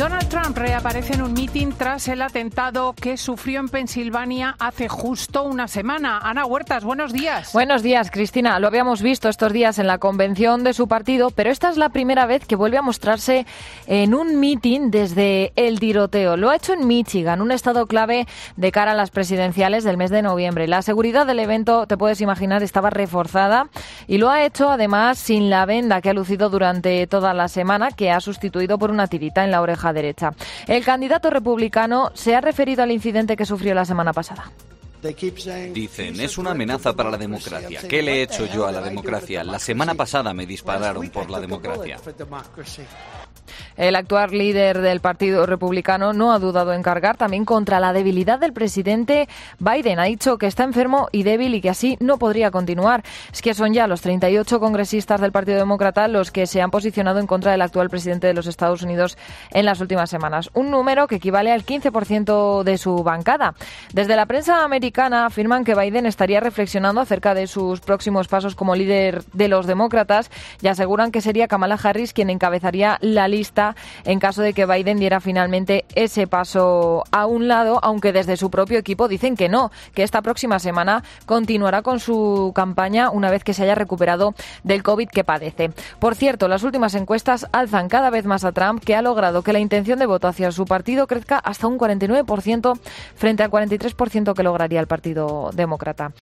Donald Trump reaparece en un mitin tras el atentado que sufrió en Pensilvania hace justo una semana. Ana Huertas, buenos días. Buenos días, Cristina. Lo habíamos visto estos días en la convención de su partido, pero esta es la primera vez que vuelve a mostrarse en un mitin desde el tiroteo. Lo ha hecho en Michigan, un estado clave de cara a las presidenciales del mes de noviembre. La seguridad del evento, te puedes imaginar, estaba reforzada y lo ha hecho además sin la venda que ha lucido durante toda la semana, que ha sustituido por una tirita en la oreja derecha. El candidato republicano se ha referido al incidente que sufrió la semana pasada. Dicen, es una amenaza para la democracia. ¿Qué le he hecho yo a la democracia? La semana pasada me dispararon por la democracia. El actual líder del Partido Republicano no ha dudado en cargar también contra la debilidad del presidente Biden. Ha dicho que está enfermo y débil y que así no podría continuar. Es que son ya los 38 congresistas del Partido Demócrata los que se han posicionado en contra del actual presidente de los Estados Unidos en las últimas semanas. Un número que equivale al 15% de su bancada. Desde la prensa americana afirman que Biden estaría reflexionando acerca de sus próximos pasos como líder de los demócratas y aseguran que sería Kamala Harris quien encabezaría la lista en caso de que Biden diera finalmente ese paso a un lado, aunque desde su propio equipo dicen que no, que esta próxima semana continuará con su campaña una vez que se haya recuperado del COVID que padece. Por cierto, las últimas encuestas alzan cada vez más a Trump, que ha logrado que la intención de voto hacia su partido crezca hasta un 49% frente al 43% que lograría el Partido Demócrata.